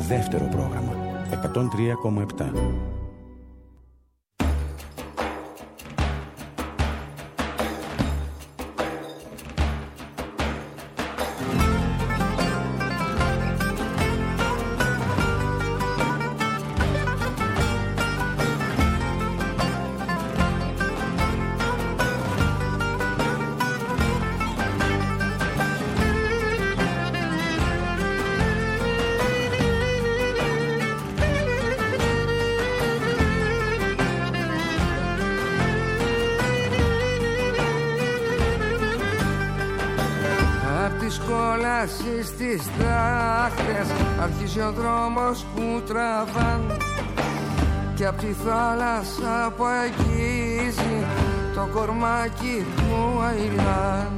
δεύτερο πρόγραμμα 103,7. Στις δάχτες αρχίζει ο δρόμος που τραβάν και απ' τη θάλασσα που αγγίζει το κορμάκι του αηλάν.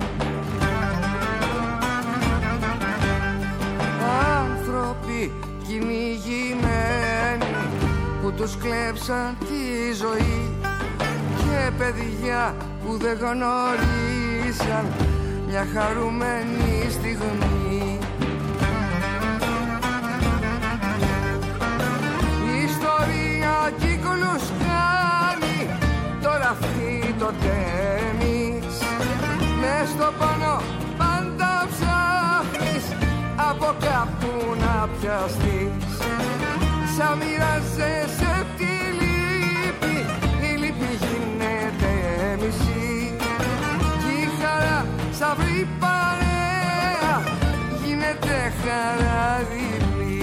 Άνθρωποι κυνηγημένοι που τους κλέψαν τη ζωή και παιδιά που δεν γνωρίσαν μια χαρούμενη στιγμή. Η ιστορία κύκλους κάνει, τώρα αυτή το τέμεις. Μες στο πάνω πάντα ψάχνεις από κάπου να πιαστείς. Σαν μοιράζεσαι τη λύπη, η λύπη γίνεται μισή κι η χαρά σαν βρει παρέα γίνεται χαρά διπλή.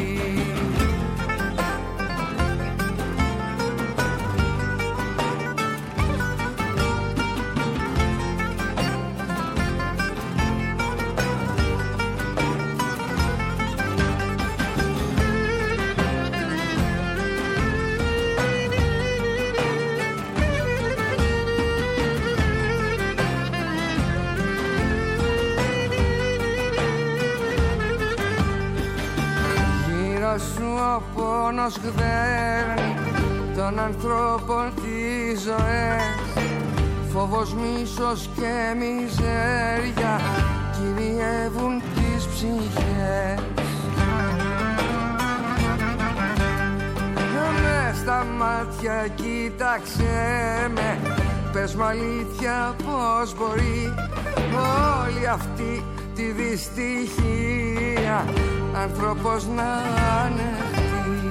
Σου ο πόνος γδέρνει των ανθρώπων τις ζωές. Φόβος, μίσος και μιζέρια κυριεύουν τις ψυχές. Μες στα μάτια κοίταξέ με, πες μου αλήθεια πως μπορεί όλη αυτή τη δυστυχία άνθρωπος να ανεχτεί.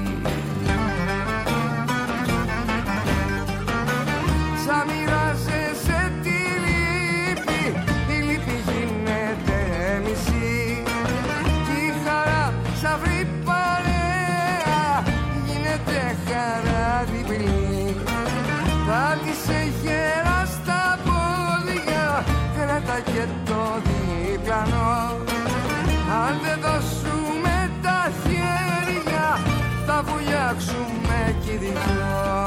Σαν μοιράζεσαι τη λύπη, η λύπη γίνεται μισή κι η χαρά σαν βρει παρέα γίνεται χαρά διπλή. Πάτησε γερά στα πόδια, κράτα και το διπλανό. Αν δεν δώσουμε τα χέρια θα βουλιάξουμε κι οι δυο.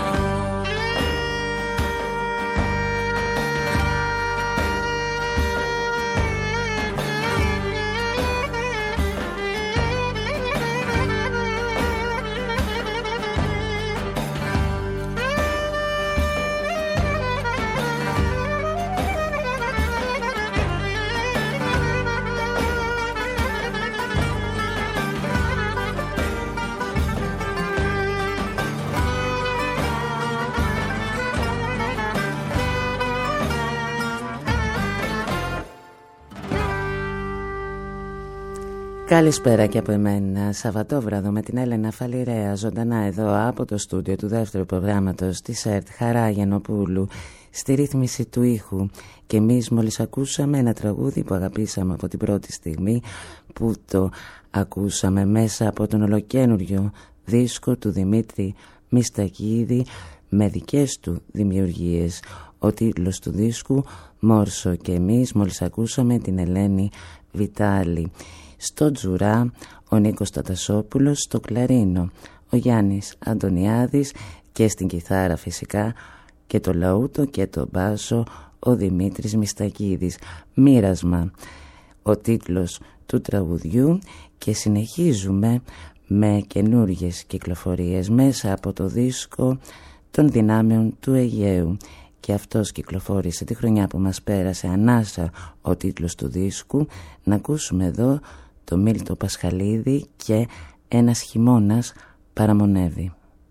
Καλησπέρα και από εμένα. Σαββατόβραδο με την Έλενα Φαλιρέα, ζωντανά εδώ από το στούντιο του δεύτερου προγράμματος της ΕΡΤ, Χαρά Γιαννοπούλου, στη ρύθμιση του ήχου. Και εμείς μόλις ακούσαμε ένα τραγούδι που αγαπήσαμε από την πρώτη στιγμή που το ακούσαμε μέσα από τον ολοκαίνουργιο δίσκο του Δημήτρη Μιστακίδη με δικές του δημιουργίες. Ο τίτλος του δίσκου Μόρσο, και εμείς μόλις ακούσαμε την Ελένη Βιτάλη. Στο τζουρά ο Νίκος Τατασόπουλος, στο κλαρίνο ο Γιάννης Αντωνιάδης και στην κιθάρα φυσικά και το λαούτο και το μπάσο ο Δημήτρης Μιστακίδης. Μοίρασμα ο τίτλος του τραγουδιού, και συνεχίζουμε με καινούργιες κυκλοφορίες μέσα από το δίσκο των Δυνάμεων του Αιγαίου. Και αυτός κυκλοφόρησε τη χρονιά που μας πέρασε, Ανάσα ο τίτλος του δίσκου. Να ακούσουμε εδώ το Μίλτο Πασχαλίδη και ένας χειμώνας παραμονεύει.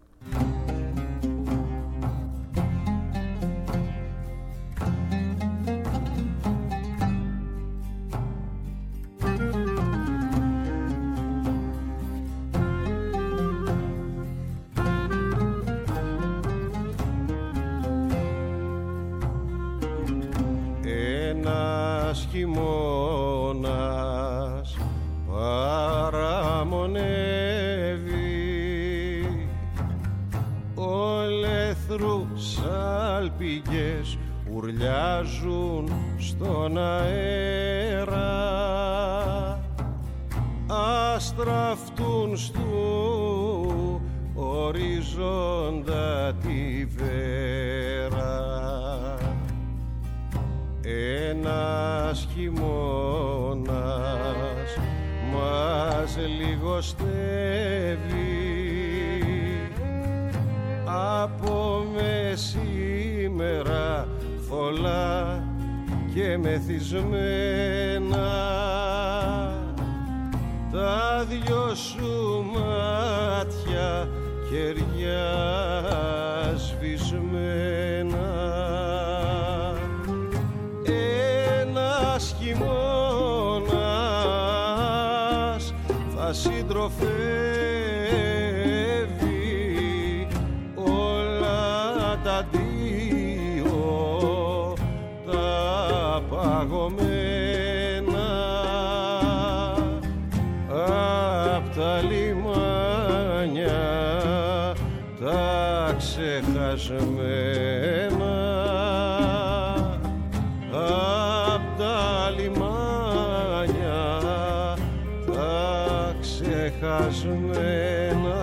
Ένας χειμώνας παραμονεύει, ολέθρους σάλπιγγες ουρλιάζουν στον αέρα, αστραφτούν στου οριζόντα τη βέρα. Ένας χειμώνας μας λιγοστεύει, από μεσήμερα θολά και μεθυσμένα, τα δυο σου μάτια κεριά σβησμένα. Ένας χειμώνας θα συντροφεύει όλα τα δύο τα παγωμένα, απ' τα λιμάνια τα ξεχασμένα, απ' τα λιμάνια τα ξεχασμένα.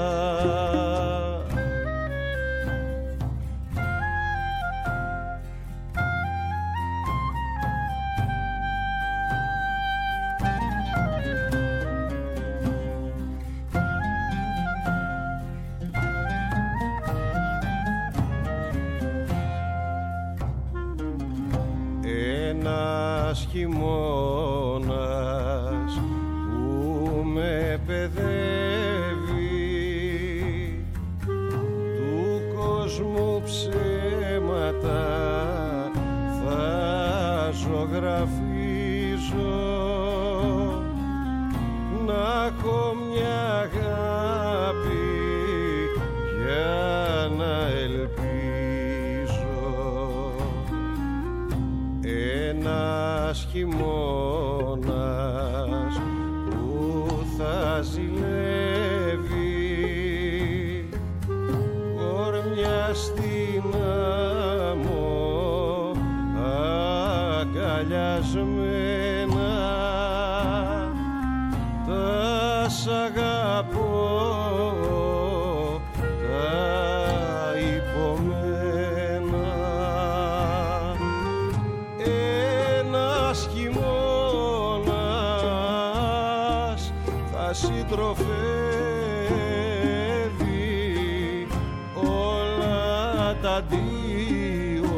Ένας χειμώνας που με παιδεύει, του κόσμου ψέματα θα ζωγραφίζω, να έχω μια αγάπη για να ελπίζω. Ένας χειμώνας που θα ζηλεύει, κορμιά στην άμμο αγκαλιασμένα, τα σ' αγαπώ τα υπομένα. Ένας χειμώνας θα συντροφεύει όλα τα δύο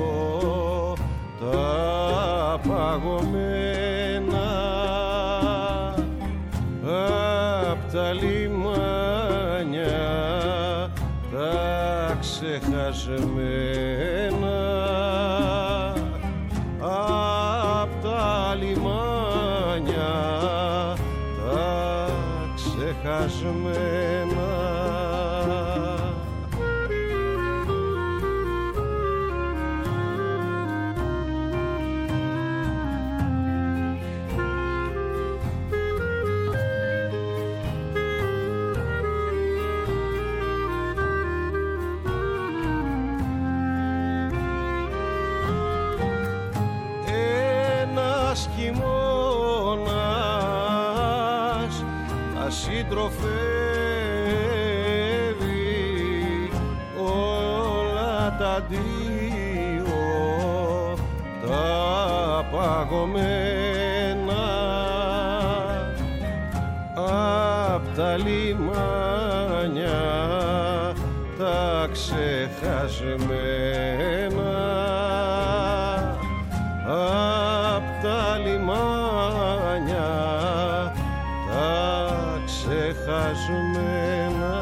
τα παγωμένα, απ' τα λιμάνια τα ξεχασμένα, απ' τα λιμάνια τα ξεχασμένα. Ένας χειμώνας θα συντροφεύει όλα τα δύο τα παγωμένα, απ' τα λιμάνια τα ξεχασμένα, απ' τα λιμάνια τα ξεχασμένα. σπασμένα.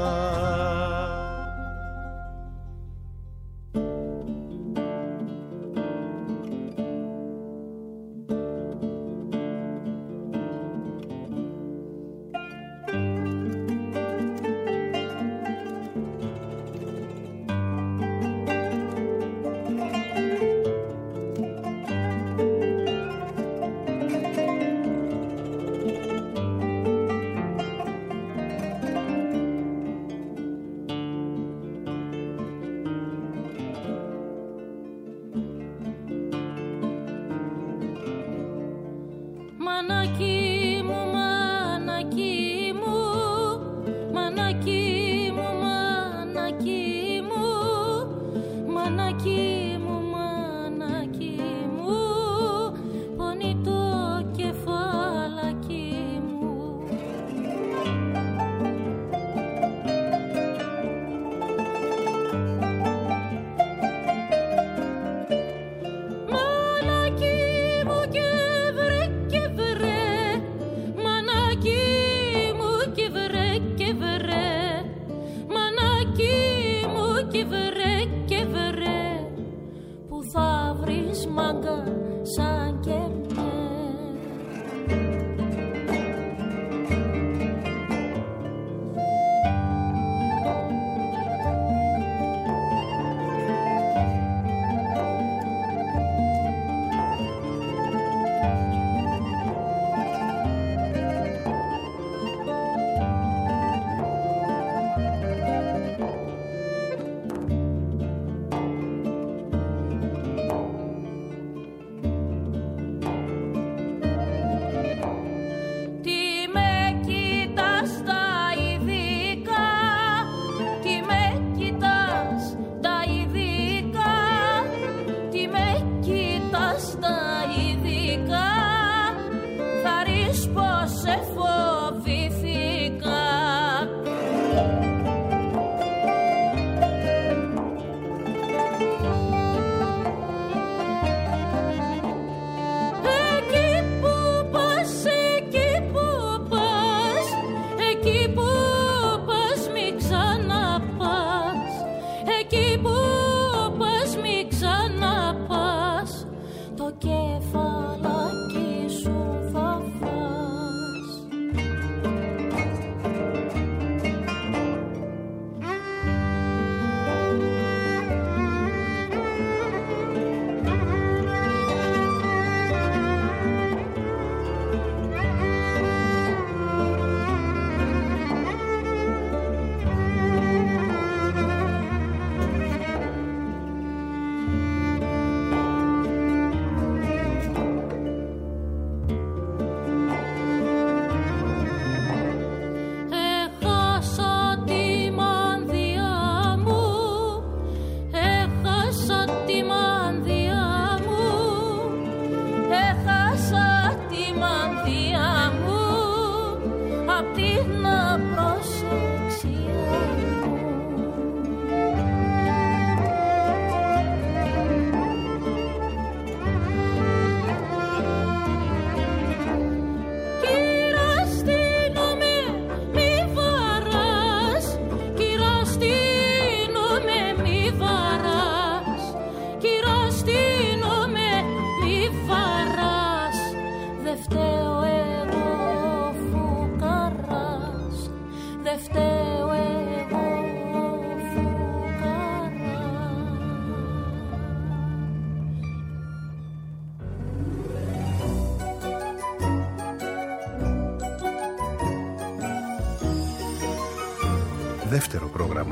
Δεύτερο πρόγραμμα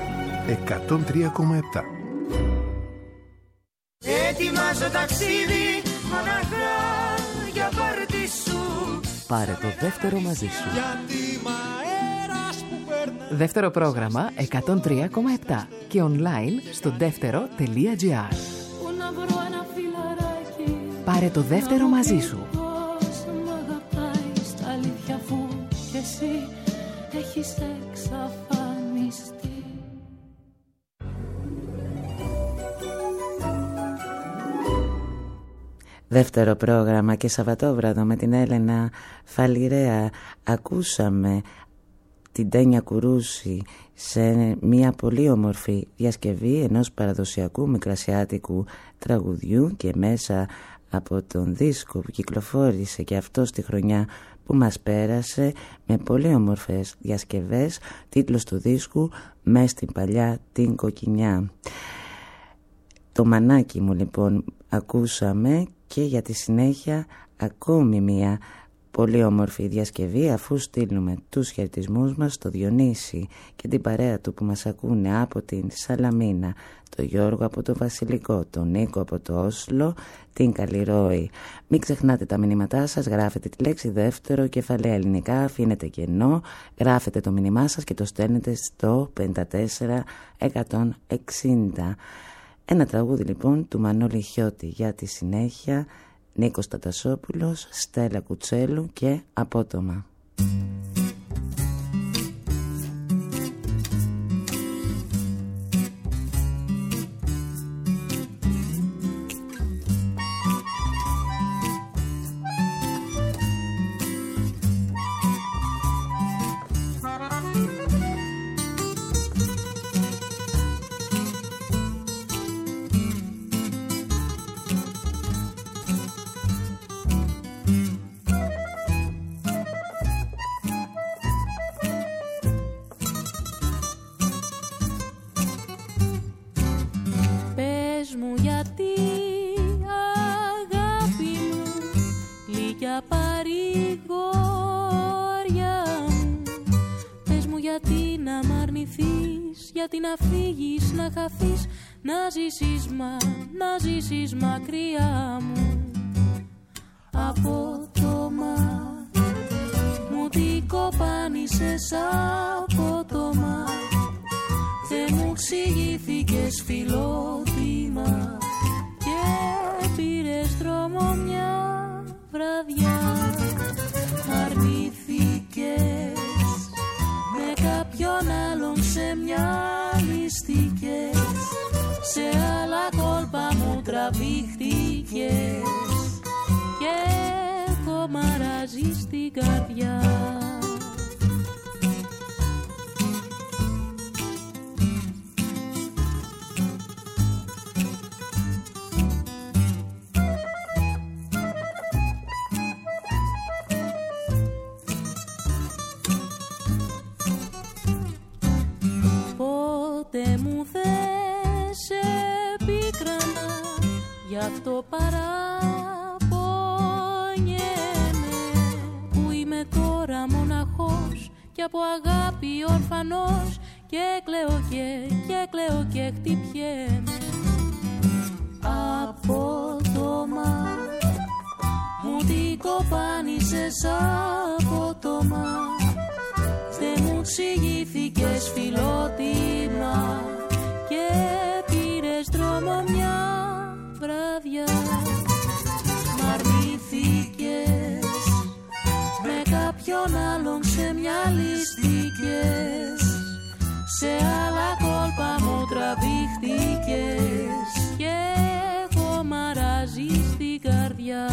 103,7. Ετοιμάζω ταξίδι μοναχά για πάρτι σου. Πάρε το δεύτερο μαζί σου. Δεύτερο πρόγραμμα 103,7 και online στο δεύτερο.gr. Πάρε το δεύτερο μαζί σου. Δεύτερο πρόγραμμα και Σαββατόβραδο με την Έλενα Φαλιρέα. Ακούσαμε την Τένια Κουρούση σε μια πολύ όμορφη διασκευή ενός παραδοσιακού μικρασιάτικου τραγουδιού και μέσα από τον δίσκο που κυκλοφόρησε και αυτό στη χρονιά που μας πέρασε με πολύ όμορφες διασκευές, τίτλος του δίσκου «Μες στην παλιά την κοκκινιά». Το μανάκι μου λοιπόν ακούσαμε και για τη συνέχεια ακόμη μια πολύ όμορφη διασκευή, αφού στείλουμε τους χαιρετισμούς μας στο Διονύση και την παρέα του που μας ακούνε από την Σαλαμίνα, το Γιώργο από το Βασιλικό, τον Νίκο από το Όσλο, την Καλλιρόη. Μην ξεχνάτε τα μηνύματά σας, γράφετε τη λέξη δεύτερο κεφαλαία ελληνικά, αφήνετε κενό, γράφετε το μήνυμά σας και το στέλνετε στο 54160. Ένα τραγούδι λοιπόν του Μανώλη Χιώτη για τη συνέχεια, Νίκος Τατασόπουλος, Στέλλα Κουτσέλου και Απότομα. Να ζήσεις μακριά μου. Απότομα μου την κοπάνισες απότομα. Δεν μου εξηγήθηκες φιλότιμα και πήρες δρόμο μια βραδιά. Αρνήθηκες με κάποιον άλλον ξεμυαλίστηκες. Σε άλλα κόλπα μου τραβήχτηκες και κομμαράζεις στην καρδιά. Πότε μου θες επίκρανα, γι' αυτό παραπονιέμαι που είμαι τώρα μοναχός και από αγάπη ορφανός και κλαίω και χτυπιέμαι. Απότομα μου την κοπάνισες απότομα. Δεν μου εξηγήθηκες φιλότιμα και πήρες δρόμο μια βράδια. Μ' αρνήθηκες με κάποιον άλλον ξεμυαλίστηκες. Σε άλλα κόλπα μου τραβήχτηκες και κομμαράζεις στην καρδιά.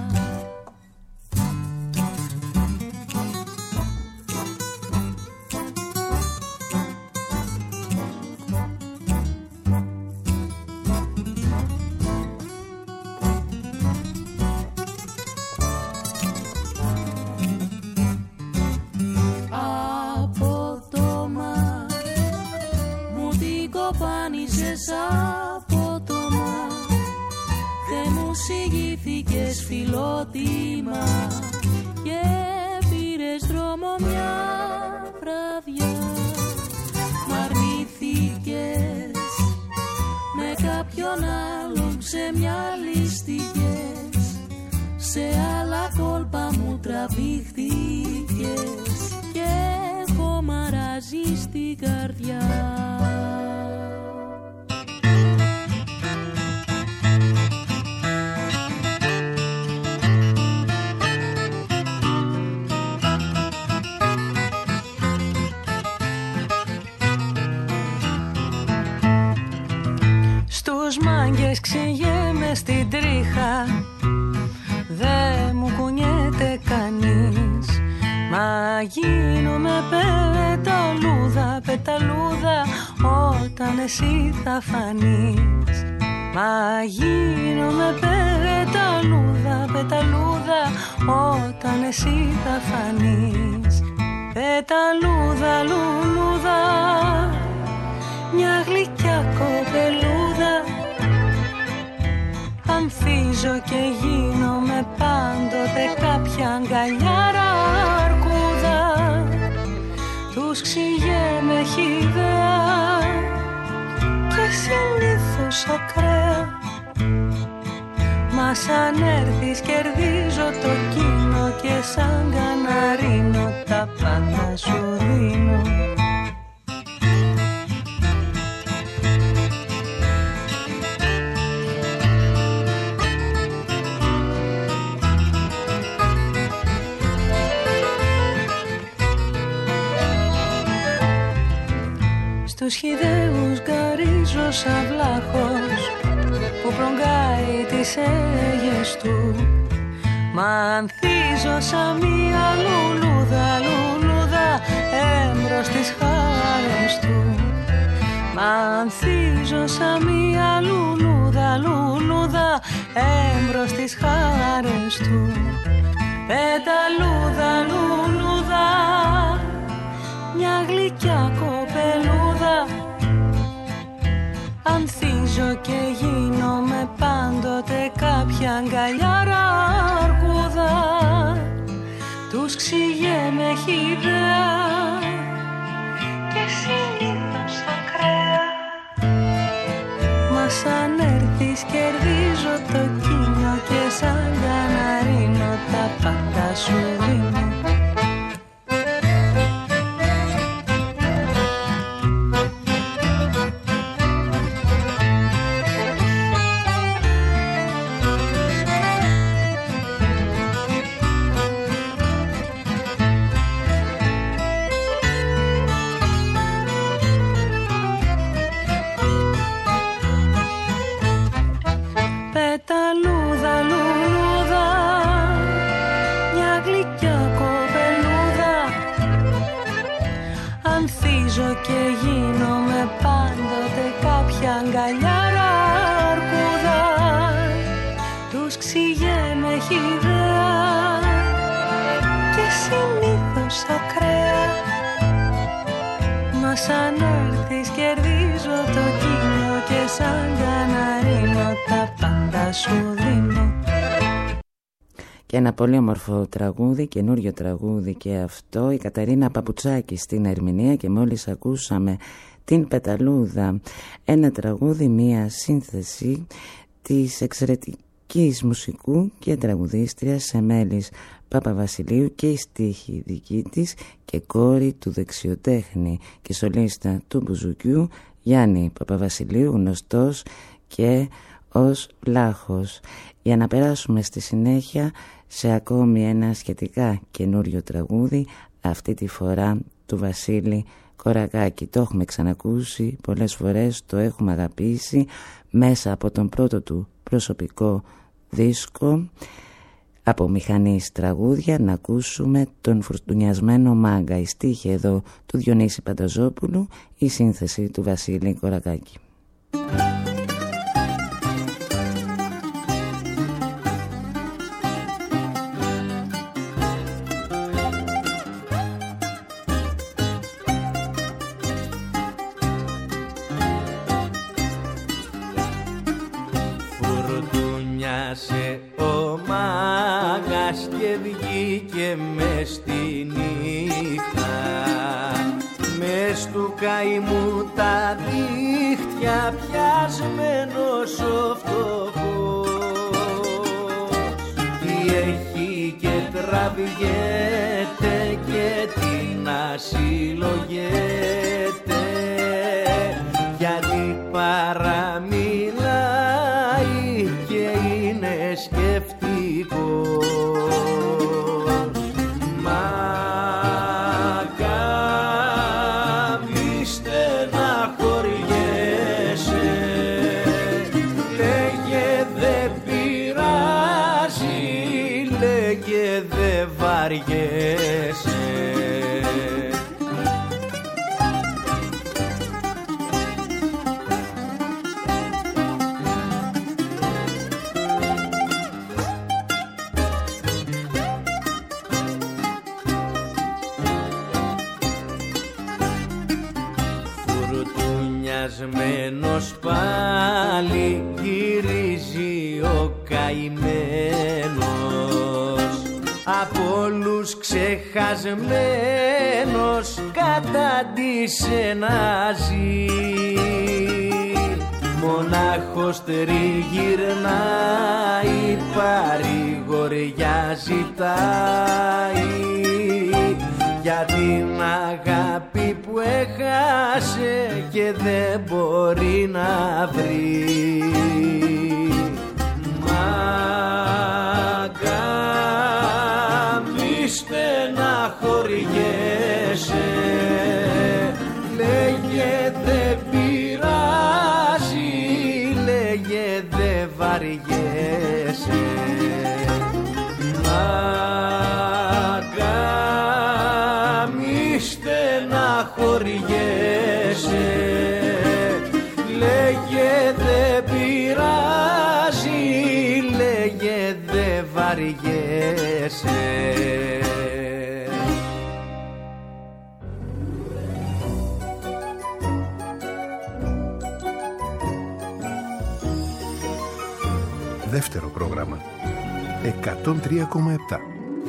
Απότομα δεν μου εξηγήθηκες φιλότιμα και πήρες δρόμο μια βραδιά. Μ' αρνήθηκες με κάποιον άλλον ξεμυαλίστηκες. Σε άλλα κόλπα μου τραβήχτηκες και κομμαράζεις στην καρδιά. Στους μάγκες ξηγέμαι στην τρίχα, δε μου κουνιέται κανείς. Μα γίνομαι πέτρα πεταλούδα όταν εσύ θα φανείς. Μα γίνομαι πεταλούδα, πεταλούδα όταν εσύ θα φανείς. Πεταλούδα, λουλούδα, μια γλυκιά κοπελούδα. Ανθίζω και γίνομαι πάντοτε κάποια αγκαλιάρα αρκούδα. Τους ξηγέμαι χυδαία και συνήθως ακραία. Μα σαν έρθεις κερδίζω το κοινό και σαν καναρίνο τα πάντα σου δίνω. Στους χυδαίους γκαρίζω σαν βλάχος που προγκάει τις έγες του. Μα ανθίζω σαν μια λουλούδα, λουλούδα έμπρος τις χάρες του. Μα ανθίζω σαν μια λουλούδα, λουλούδα έμπρος τις χάρες του. Πεταλούδα, λουλούδα, μια γλυκιά κοπελούδα. Ανθίζω και γίνομαι πάντοτε κάποια αγκαλιάρα αρκούδα. Τους ξηγέμαι χυδαία και συνήθως ακραία. Μα σαν έρθεις κερδίζω το κοινό και σαν καναρίνο τα πάντα σου δίνω. Πεταλούδα, λουλούδα, μια γλυκιά κοπελούδα. Ανθίζω και γίνομαι πάντοτε κάποια αγκαλιάρα αρκούδα. Τους ξηγέμαι χυδαία και συνήθως ακραία. Μα σαν έρθεις κερδίζω το κοινό και σαν καναρίνο τα πάντα σου δίνω. Και ένα πολύ όμορφο τραγούδι, καινούριο τραγούδι και αυτό, η Καταρίνα Παπουτσάκη στην ερμηνεία, και μόλις ακούσαμε την Πεταλούδα, ένα τραγούδι, μία σύνθεση της εξαιρετικής μουσικού και τραγουδίστριας Εμέλης Παπαβασιλείου και η στίχη δική της και κόρη του δεξιοτέχνη και σολίστα του μπουζουκιού Γιάννη Παπαβασιλείου, γνωστός και ως Βλάχος. Για να περάσουμε στη συνέχεια σε ακόμη ένα σχετικά καινούριο τραγούδι, αυτή τη φορά του Βασίλη Κορακάκη. Το έχουμε ξανακούσει πολλές φορές, το έχουμε αγαπήσει μέσα από τον πρώτο του προσωπικό δίσκο από μηχανής τραγούδια. Να ακούσουμε τον Φουρτουνιασμένο Μάγκα, η στίχη εδώ του Διονύση Πανταζόπουλου, η σύνθεση του Βασίλη Κορακάκη. Φουρτουνιάσε ο Μάγκας και βγήκε μες στη νύχτα, μες του καημού τα δίχτυα πιασμένος ο φτωχός. Τι έχει και τραβηγέται και τι να συλλογέται, γιατί παραμιλάει και είναι σκεφτικός. βαριέσαι. Ξεχασμένος πάλι γυρίζει ο καημένος, από όλους ξεχασμένος κατάντησε να ζει. Μονάχος τριγυρνάει, παρηγοριά ζητάει για την αγάπη που έχασε και δεν μπορεί να βρει. Μάγκα μη στεναχωριέσαι, λέγε δεν πειράζει, λέγε δεν βαριέσαι. Μάγκα μη στεναχωριέσαι, λέγε δεν πειράζει, λέγε δεν βαριέσαι. Δεύτερο πρόγραμμα 103,7.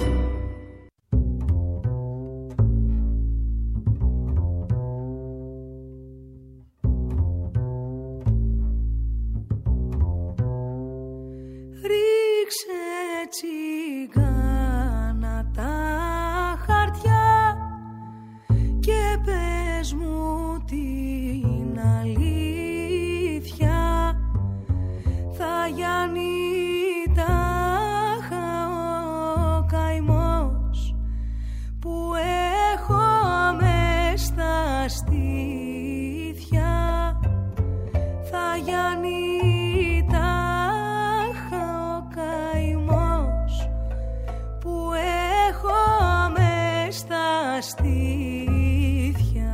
Τσιγκάνα τα χαρτιά και πες μου την αλήθεια, θα γιάνει τάχα ο καημός που έχω μες στα στήθια, θα γιάνει στήθια.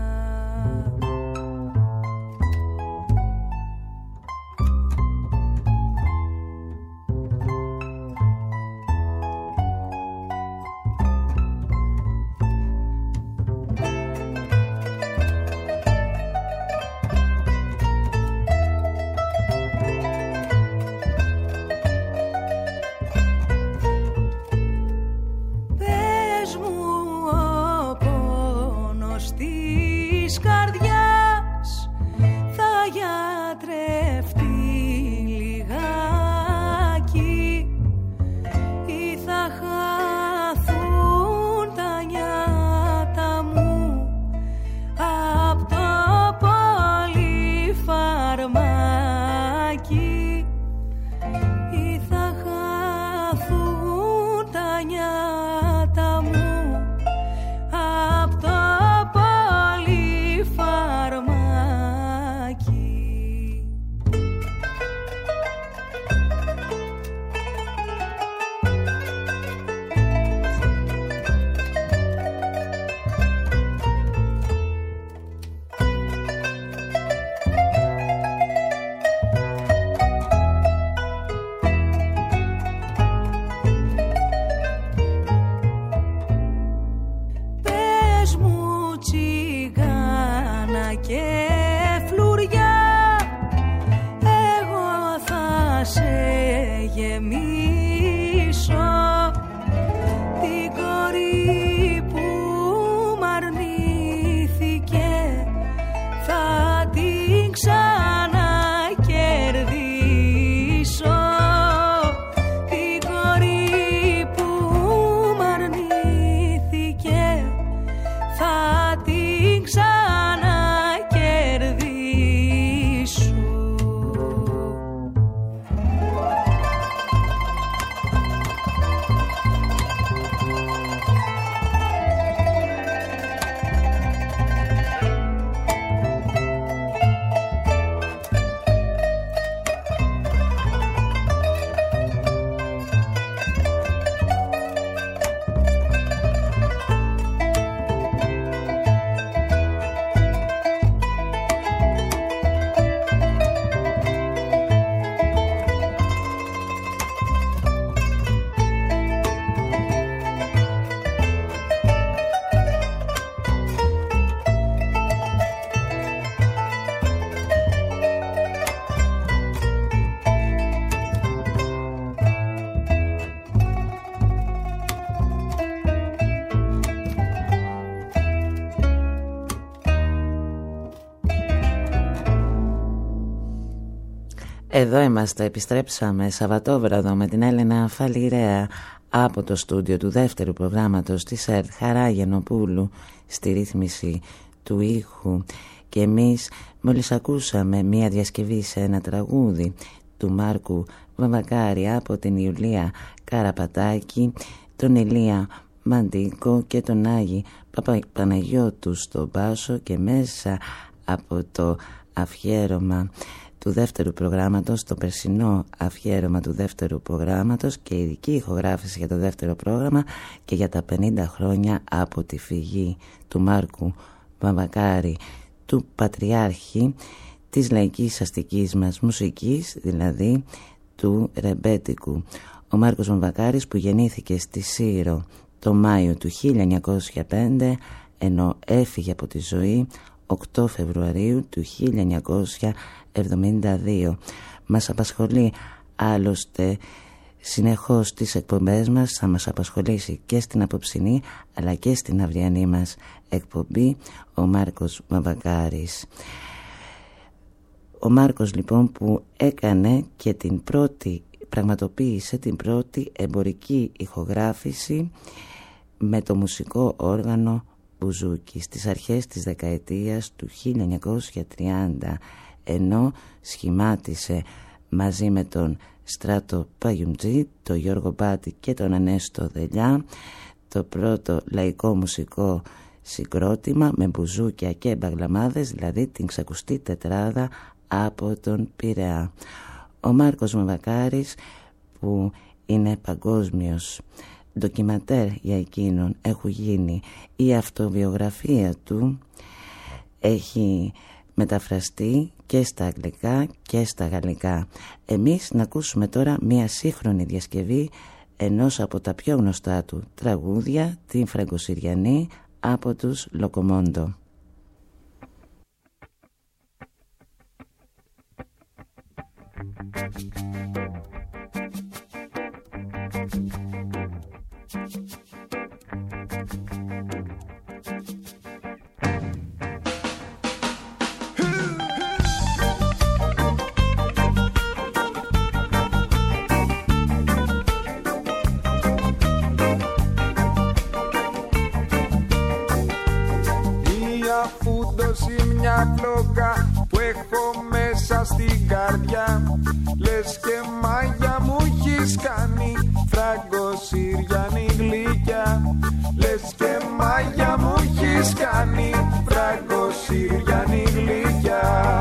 Θα την ξανακερδίσω. Εδώ είμαστε, επιστρέψαμε Σαββατόβραδο με την Έλενα Φαλιρέα από το στούντιο του δεύτερου προγράμματος της ΕΡΤ Χαρά Γιαννοπούλου στη ρύθμιση του ήχου, και εμείς μόλις ακούσαμε μία διασκευή σε ένα τραγούδι του Μάρκου Βαμβακάρη από την Ιουλία Καραπατάκη, τον Ηλία Μαντίκο και τον Άγη Παναγιώτου στο μπάσο, και μέσα από το αφιέρωμα του δεύτερου προγράμματος, το περσινό αφιέρωμα του δεύτερου προγράμματος και ειδική ηχογράφηση για το δεύτερο πρόγραμμα και για τα 50 χρόνια από τη φυγή του Μάρκου Βαμβακάρη, του πατριάρχη της λαϊκής αστικής μας μουσικής, δηλαδή του ρεμπέτικου. Ο Μάρκος Βαμβακάρης, που γεννήθηκε στη Σύρο το Μάιο του 1905, ενώ έφυγε από τη ζωή 8 Φεβρουαρίου του 1972. Μας απασχολεί άλλωστε συνεχώς τις εκπομπές μας, θα μας απασχολήσει και στην απόψινή αλλά και στην αυριανή μας εκπομπή ο Μάρκος Βαμβακάρης. Ο Μάρκος λοιπόν, που έκανε και πραγματοποίησε την πρώτη εμπορική ηχογράφηση με το μουσικό όργανο μπουζούκι στις αρχές της δεκαετίας του 1930, ενώ σχημάτισε μαζί με τον Στράτο Παγιουμτζή, τον Γιώργο Πάτη και τον Ανέστο Δελιά το πρώτο λαϊκό μουσικό συγκρότημα με μπουζούκια και μπαγλαμάδες, δηλαδή την ξακουστή τετράδα από τον Πειραιά. Ο Μάρκος Βαμβακάρης, που είναι παγκόσμιος ντοκιματέρ για εκείνον, έχουν γίνει, η αυτοβιογραφία του έχει μεταφραστεί και στα αγγλικά και στα γαλλικά. Εμείς να ακούσουμε τώρα μια σύγχρονη διασκευή ενός από τα πιο γνωστά του τραγούδια, την Φραγκοσυριανή από τους Λοκομόντο. Μια φλόγα που έχω μέσα στην καρδιά, λες και μάγια μου έχεις κάνει, Φραγκοσυριανή γλυκιά. Λες και μάγια μου έχεις κάνει, Φραγκοσυριανή γλυκιά.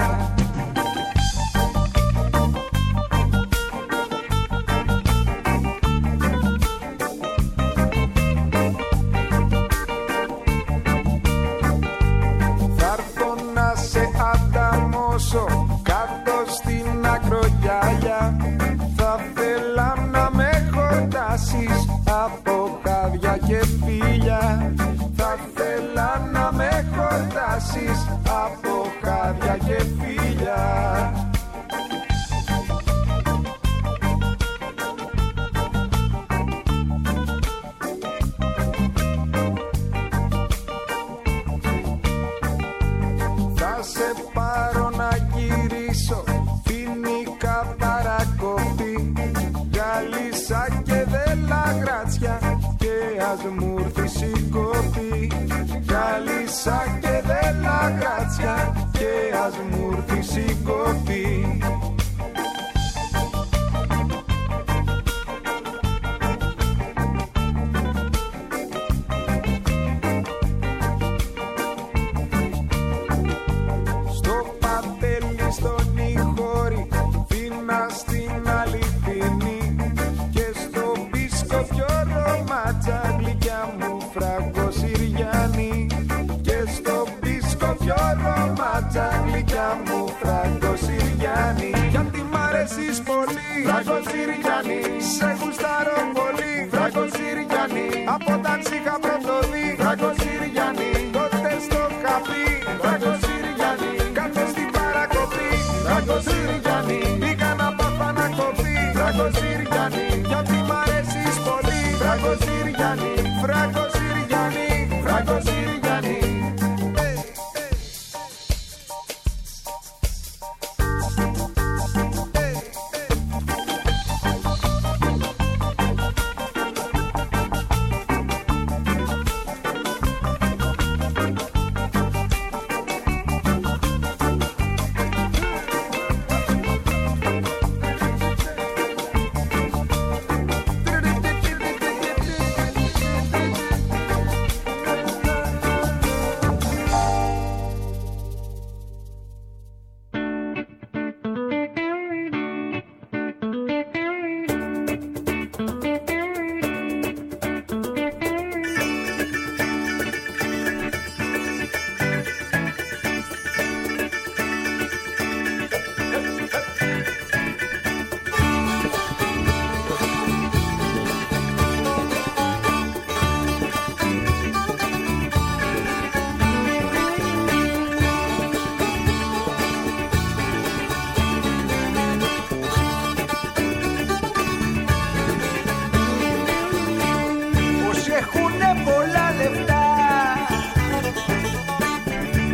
Κάτω στην ακρογιάλια, θα θέλα να με χορτάσεις από χάδια και φίλια. Θα θέλα να με χορτάσεις από χάδια και φίλια. Θα σε πάρω να γυρίσω, φοινικά παρακοπή, γάλισσα και δελαγράτσια και ας μου έρθεις η κοπή. Γάλισσα και δελαγράτσια και ας μου έρθεις η κοπή. Γλυκιά μου Φραγκοσυριανή, γιατί μ' αρέσεις πολύ, Φραγκοσυριανή. Σε γουστάρω πολύ, Φραγκοσυριανή. Από όταν σ' είχα πρωτοδεί, Φραγκοσυριανή. Τότε στο καπί, Φραγκοσυριανή. Κάτω στην παρακοπή, Φραγκοσυριανή. Πήγα να πάθα να κοπεί, Φραγκοσυριανή. Γιατί μ' αρέσεις πολύ, Φραγκοσυριανή. Φραγκοσυριανή, Φραγκοσυριανή.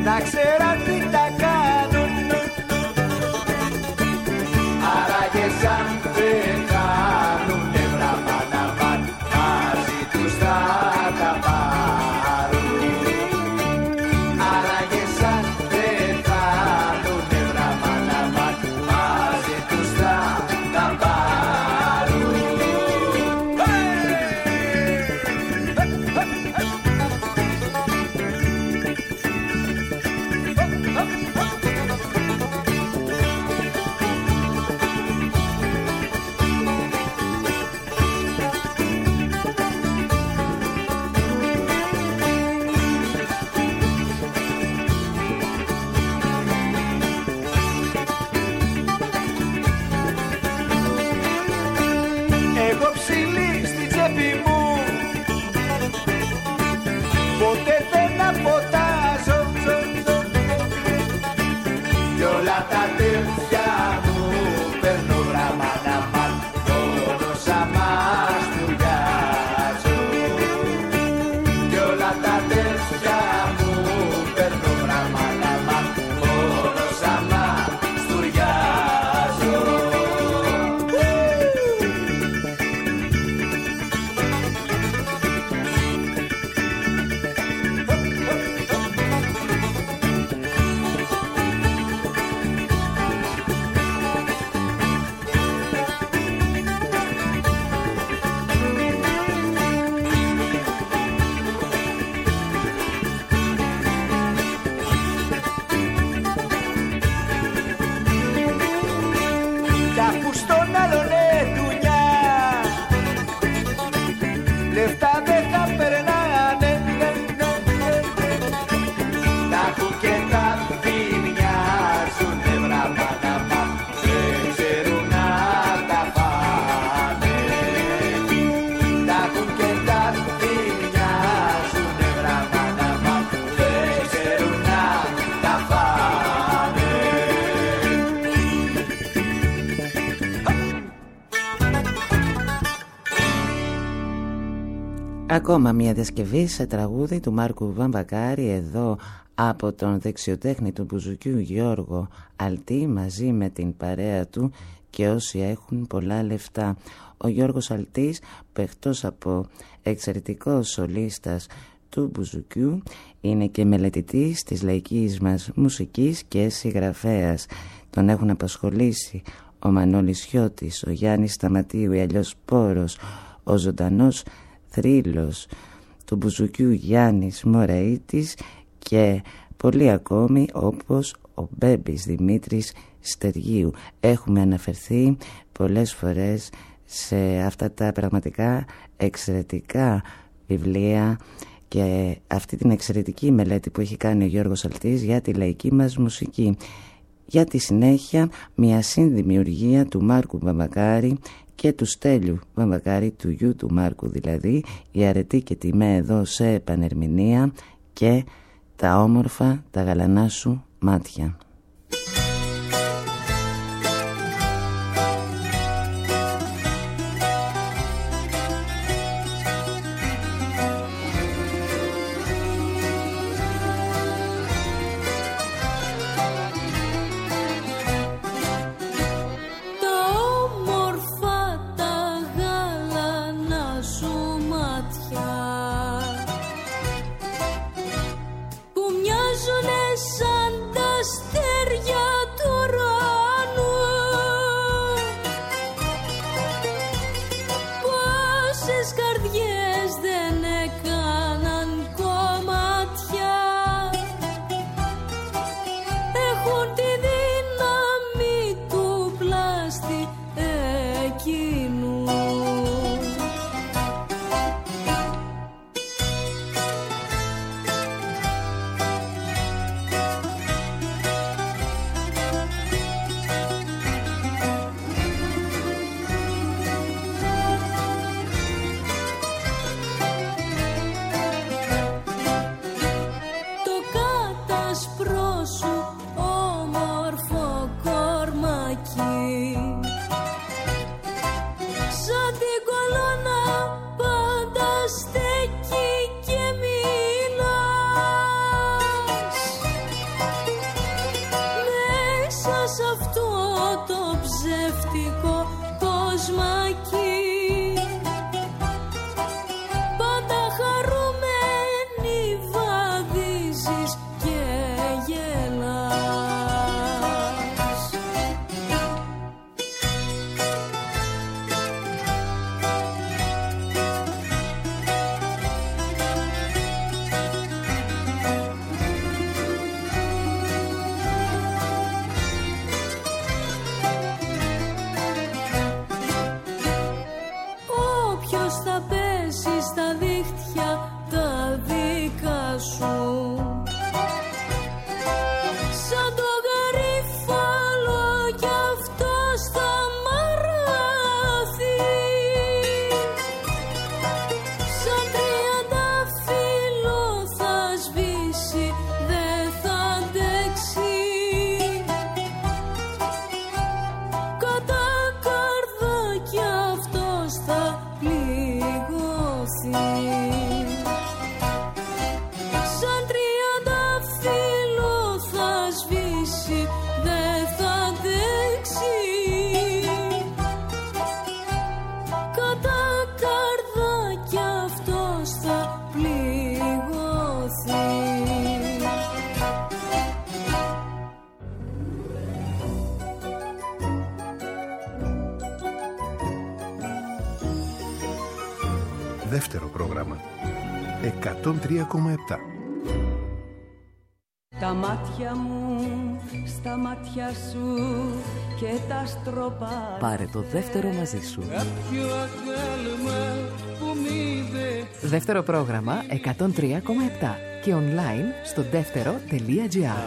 να ξέραν τι τα κάνουν. Άραγε σαν δεν κάνουνε βραμάναμαν, μαζί τους θα τα πάρουν. Άραγε σαν δεν κάνουνε βραμάναμαν, μαζί τους θα τα πάρουν. Έχω ψηλή στη τσέπη μου, ποτέ δεν αποτάζω, κι όλα τα τέτοια μου παίρνω γραμμάναμαν, μόνο σαν μαστουριάζω. Κι όλα τα τέτοια μου παίρνω γραμμάναμαν, μόνο σαν μαστουριάζω. Κι αφού στον άλλον δουλειά, λεφτά δεν θα περνάνε, τα έχουν και τα μοιάζουνε βραμάναμα, δεν ξέρουν να τα φάνε. Τα έχουν και τα μοιάζουνε βραμάναμα, δεν ξέρουν να τα φάνε. Ακόμα μια διασκευή σε τραγούδι του Μάρκου Βαμβακάρη, εδώ από τον δεξιοτέχνη του μπουζουκιού Γιώργο Αλτή, μαζί με την παρέα του και όσοι έχουν πολλά λεφτά. Ο Γιώργος Αλτής, παιχτός από εξαιρετικός σολίστας του μπουζουκιού, είναι και μελετητής της λαϊκής μας μουσικής και συγγραφέας. Τον έχουν απασχολήσει ο Μανώλης Χιώτης, ο Γιάννης Σταματίου ή αλλιώς Πόρος, ο ζωντανός θρύλος του μπουζουκιού Γιάννης Μωραΐτης και πολλοί ακόμη, όπως ο Μπέμπης Δημήτρης Στεργίου. Έχουμε αναφερθεί πολλές φορές σε αυτά τα πραγματικά εξαιρετικά βιβλία και αυτή την εξαιρετική μελέτη που έχει κάνει ο Γιώργος Αλτής για τη λαϊκή μας μουσική. Για τη συνέχεια, μια συνδημιουργία του Μάρκου Βαμβακάρη και του Στέλιου Βαμβακάρη, του γιου του Μάρκου δηλαδή, η αρετή και τιμέ εδώ σε επανερμηνεία και τα όμορφα τα γαλανά σου μάτια. σου. Σαν το γαρίφαλο κι αυτό στα μαράθι, σαν τριαντάφυλλο θα σβήσει, δεν θα αντέξει. Κατά καρδάκι αυτός θα πληγωθεί. Σαν τριαντάφυλλο θα σβήσει, δεν θα αντέξει. Κατά καρδάκι αυτός θα πληγωθεί. Δεύτερο πρόγραμμα 103,7. Τα μάτια μου στα μάτια σου και τα στροπά. Πάρε το δεύτερο μαζί σου. Δεύτερο πρόγραμμα 103,7 και online στο δεύτερο.gr.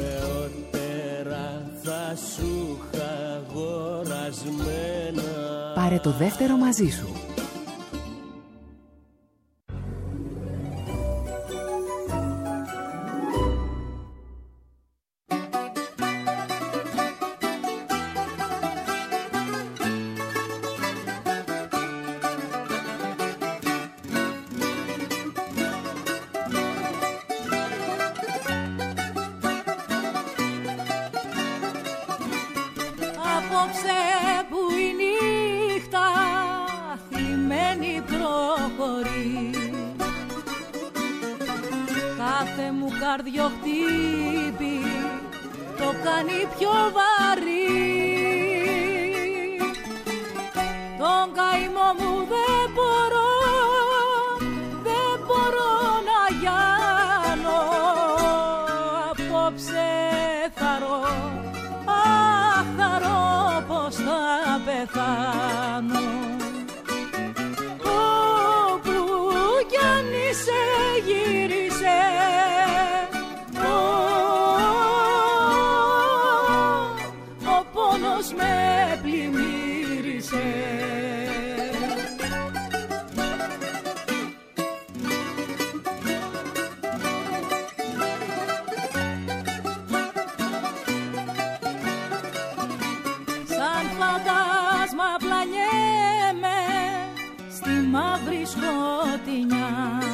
Πάρε το δεύτερο μαζί σου. Απόψε που η νύχτα θλιμμένη προχωρεί, κάθε μου καρδιοχτύπη το κάνει πιο βαρύ. Τον καημό μου δεν μπορώ να γιάνω. Απόψε θαρώ, θαρώ πως θα πεθάνω. Όπου κι αν είσαι γύρισε, ο πόνος με πλημμύρισε. Φαντάσμα πλανιέμαι στη μαύρη σκοτεινιά,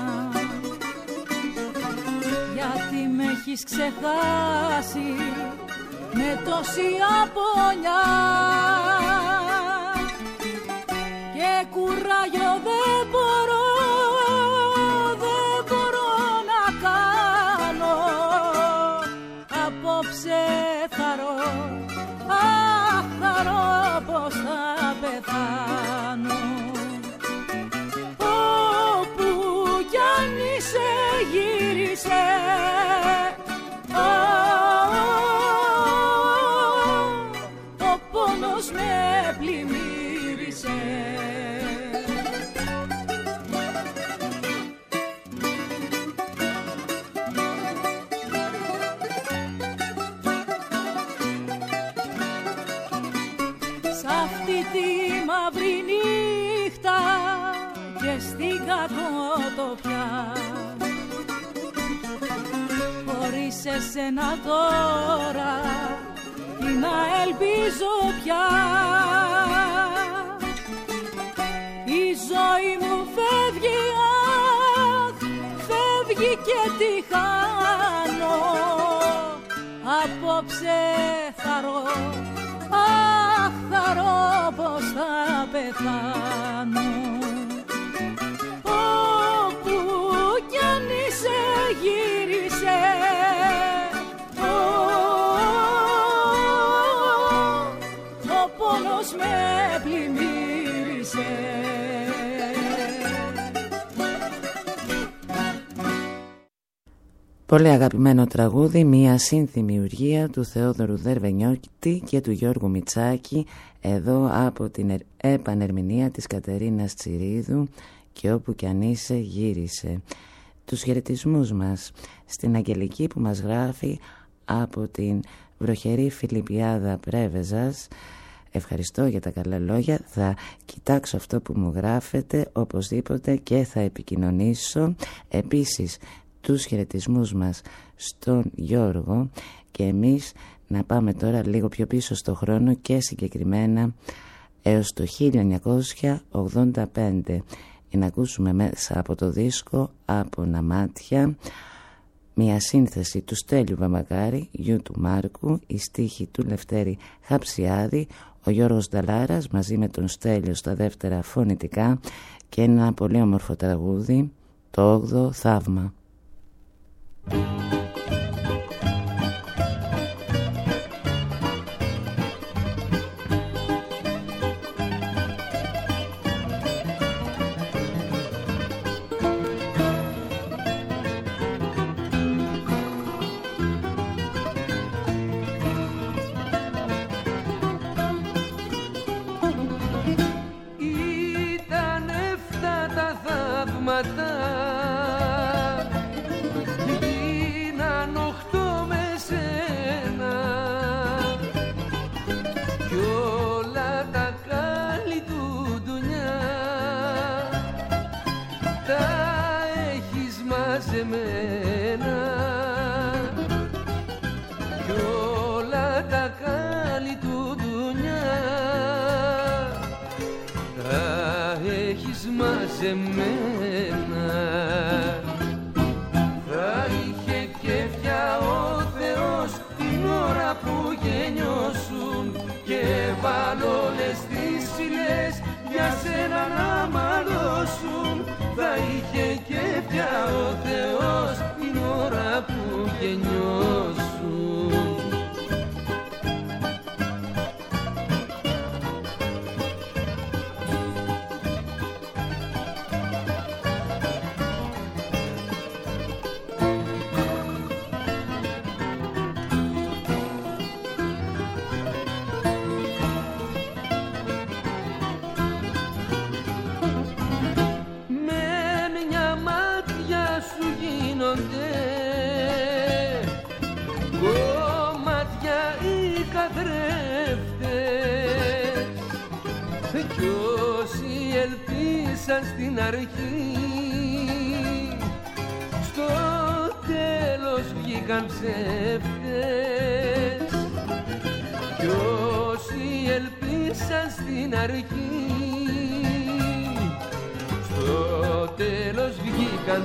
γιατί με έχεις ξεχάσει με τόση απονιά. Και κουράγιο δεν μπορώ να κάνω. Απόψε θαρώ, θαρώ πως θα πεθάνω. Όπου κι αν είσαι γύρισε, ο πόνος με πλημμύρισε. Τη μαύρη νύχτα και στην κακοτοπιά, χωρίς εσένα τώρα τι να ελπίζω πια. Η ζωή μου φεύγει, αχ, φεύγει και τη χάνω. Απόψε θαρώ, θαρώ πως θα πεθάνω. Όπου κι αν είσαι γύρισε, ο πόνος με πλημμύρισε. Πολύ αγαπημένο τραγούδι, μια συνθημιουργία του Θεόδωρου Δερβενιώτη και του Γιώργου Μητσάκη, εδώ από την επανερμηνεία της Κατερίνας Τσιρίδου, και όπου κι αν είσαι γύρισε. τους χαιρετισμούς μας στην Αγγελική που μας γράφει από την βροχερή Φιλιππιάδα Πρέβεζας. Ευχαριστώ για τα καλά λόγια, θα κοιτάξω αυτό που μου γράφετε οπωσδήποτε και θα επικοινωνήσω. Επίσης τους χαιρετισμούς μας στον Γιώργο, και εμείς να πάμε τώρα λίγο πιο πίσω στο χρόνο και συγκεκριμένα έως το 1985, για να ακούσουμε μέσα από το δίσκο «Από Μάτια» μια σύνθεση του Στέλιου Βαμακάρη, γιου του Μάρκου, η στίχη του Λευτέρη Χαψιάδη, ο Γιώργος Νταλάρας μαζί με τον Στέλιο στα δεύτερα φωνητικά και ένα πολύ όμορφο τραγούδι, το 8ο Θαύμα. Θα είχε κέφια ο Θεός την ώρα που γεννιώσουν και βάλω όλες τις φυλές για σένα να μαλώσουν. Θα είχε κέφια ο Θεός την ώρα που γεννιώσουν. Στην αρχή στο τέλος βγήκαν ψεύτες κι όσοι ελπίσαν στην αρχή στο τέλος βγήκαν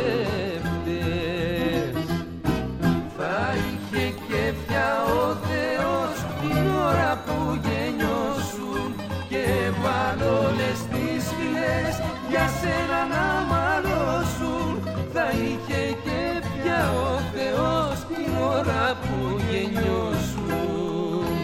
ψεύτες. Θα είχε κέφια ο Θεός την ώρα που γεννιώσουν και βάλω όλες τις φυλές για σένα να μαλώσουν. Θα είχε κέφια ο Θεός την ώρα που γεννιώσουν.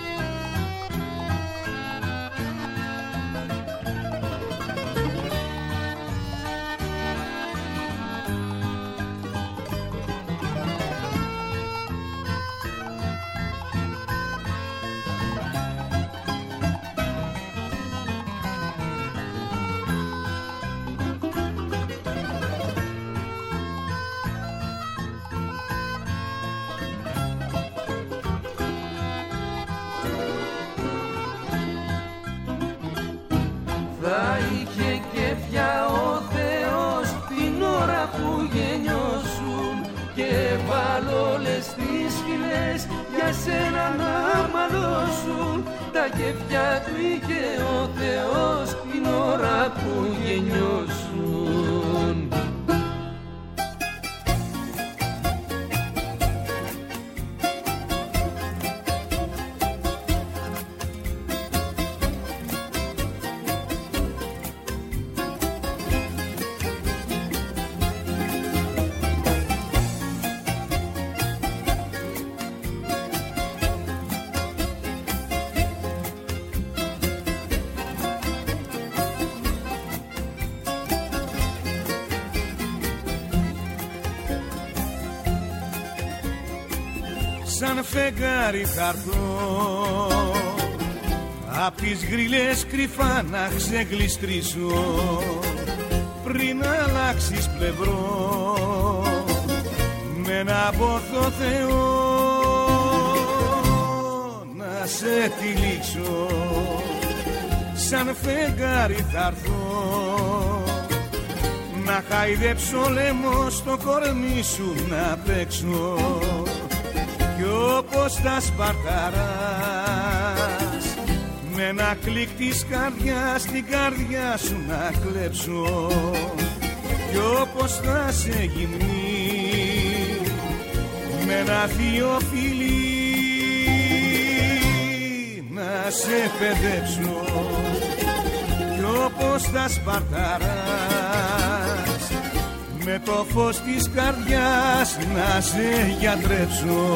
Θα είχε κέφια ο Θεός την ώρα που γεννιώσουν και βάλω όλες τις φυλές για σένα να μαλώσουν. Τα κέφια του είχε ο Θεός την ώρα που γεννιώσουν. Σαν φεγγάρι θα έρθω απ' τις γρίλες κρυφά να ξεγλιστρήσω. πριν αλλάξεις πλευρό με ένα από το Θεό να σε τυλίξω σαν φεγγάρι θα έρθω να χαϊδέψω λαιμό στο κορμί σου να παίξω κι όπως τα Σπαρταράς με ένα κλικ της καρδιάς την καρδιά σου να κλέψω κι όπως θα σε γυμνεί με ένα θείο φιλί να σε παιδέψω κι όπως θα Σπαρταράς με το φως της καρδιάς να σε γιατρέψω.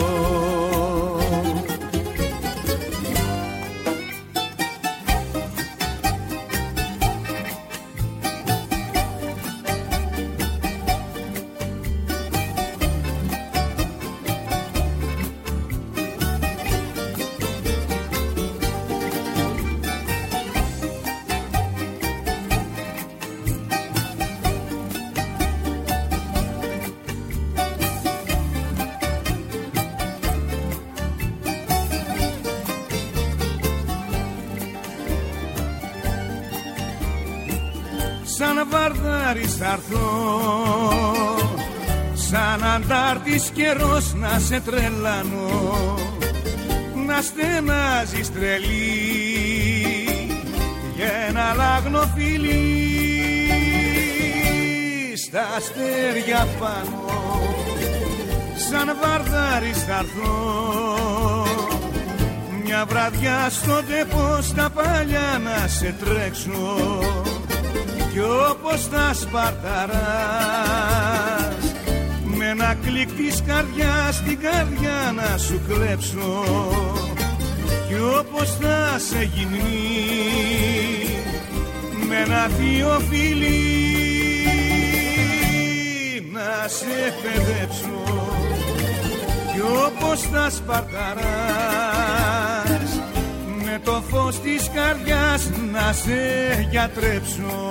Σαν βαρδάρης θα έρθω, σαν αντάρτης καιρός να σε τρελάνω, να στενάζεις τρελή για ένα λάγνο φιλί στα αστέρια πάνω. Σαν βαρδάρης θα έρθω, μια βραδιά στο τεπό στα παλιά να σε τρέξω κι όπως τα Σπαρταράς με ένα κλικ της καρδιάς την καρδιά να σου κλέψω κι όπως θα σε γυμνεί με ένα θείο φιλί να σε παιδέψω κι όπως τα Σπαρταράς με το φως της καρδιάς να σε γιατρέψω.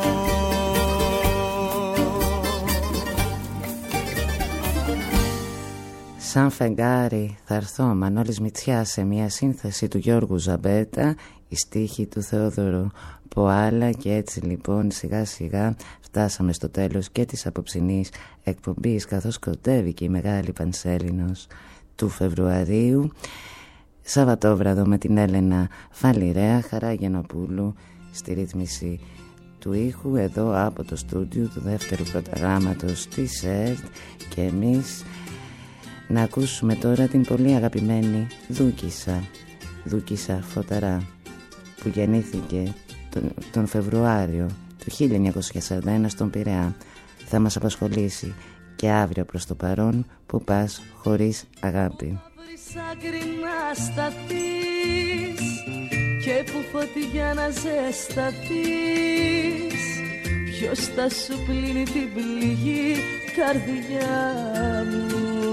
Σαν φεγγάρι θα έρθω, Μανώλης Μητσιάς, σε μια σύνθεση του Γιώργου Ζαμπέτα, η στίχη του Θεόδωρου Ποάλα. Και έτσι λοιπόν σιγά σιγά φτάσαμε στο τέλος και της απόψινής εκπομπής, καθώς κοντεύει και η Μεγάλη Πανσέλινος του Φεβρουαρίου. Σαββατόβραδο με την Έλενα Φαλιρέα, Χαρά Γενοπούλου στη ρύθμιση του ήχου, εδώ από το στούντιο του δεύτερου προγράμματος της ΕΡΤ. Και εμείς να ακούσουμε τώρα την πολύ αγαπημένη Δούκισσα Φωταρά, που γεννήθηκε τον Φεβρουάριο του 1941 στον Πειραιά. Θα μας απασχολήσει και αύριο προς το παρόν, που πας χωρίς αγάπη. Άκρη να σταθείς και που φωτιά να ζεσταθείς, ποιος θα σου πλύνει την πληγή, καρδιά μου?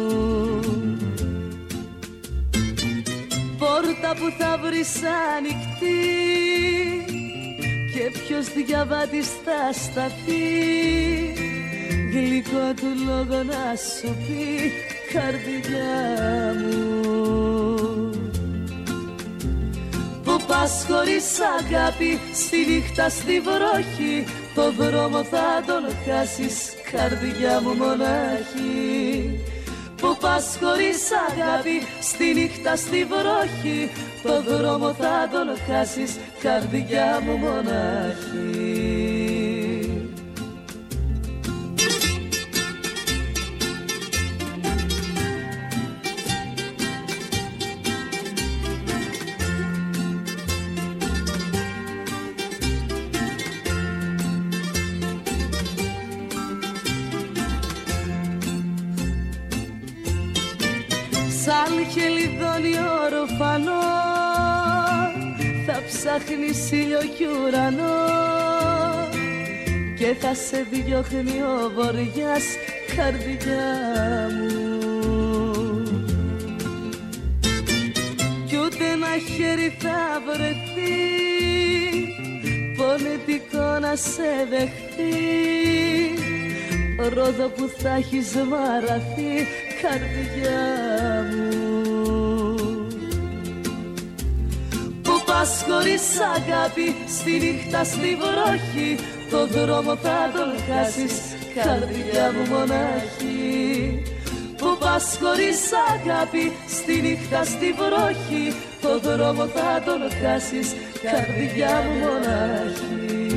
Πόρτα που θα βρεις ανοιχτή και ποιος διαβάτης θα σταθεί, γλυκό του λόγο να σου πει, καρδιά μου. Που πας χωρίς αγάπη, στη νύχτα στη βροχή, το δρόμο θα τον χάσεις, καρδιά μου μονάχη. Που πας χωρίς αγάπη, στη νύχτα στη βροχή, το δρόμο θα τον χάσεις, καρδιά μου μονάχη. Σαν χελιδόνι ορφανό θα ψάχνεις ήλιο κι ουρανό και θα σε διώχνει ο βοριάς, καρδιά μου. Κι ούτε ένα χέρι θα βρεθεί φωνητικό να σε δεχτεί, ρόδο που θα έχεις μαραθεί, καρδιά μου. Που πας χωρίς αγάπη, στη νύχτα στη βροχή, το δρόμο θα τον χάσεις, καρδιά μου μονάχη. Που πας χωρίς αγάπη, στη νύχτα στη βροχή, το δρόμο θα τον χάσεις, καρδιά μου μονάχη.